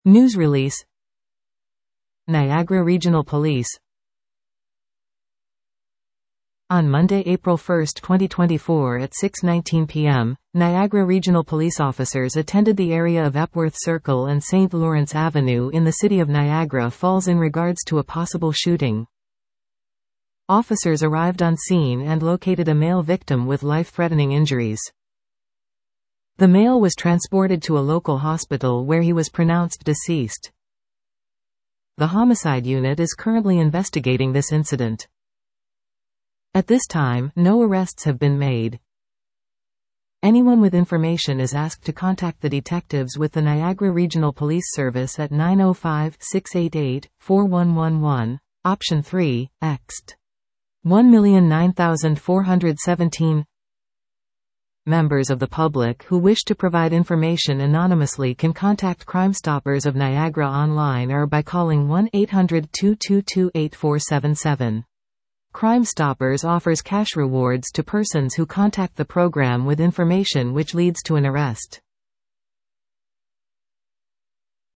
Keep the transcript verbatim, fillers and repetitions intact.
News release. Niagara Regional Police. On Monday, April first, twenty twenty-four at six nineteen p m, Niagara Regional Police officers attended the area of Epworth Circle and Saint Lawrence Avenue in the city of Niagara Falls in regards to a possible shooting. Officers arrived on scene and located a male victim with life-threatening injuries. The male was transported to a local hospital where he was pronounced deceased. The homicide unit is currently investigating this incident. At this time, no arrests have been made. Anyone with information is asked to contact the detectives with the Niagara Regional Police Service at nine oh five, six eight eight, four one one one, option three, Ext. one million nine thousand four hundred seventeen. Members of the public who wish to provide information anonymously can contact Crime Stoppers of Niagara online or by calling one eight hundred, two two two, eight four seven seven. Crime Stoppers offers cash rewards to persons who contact the program with information which leads to an arrest.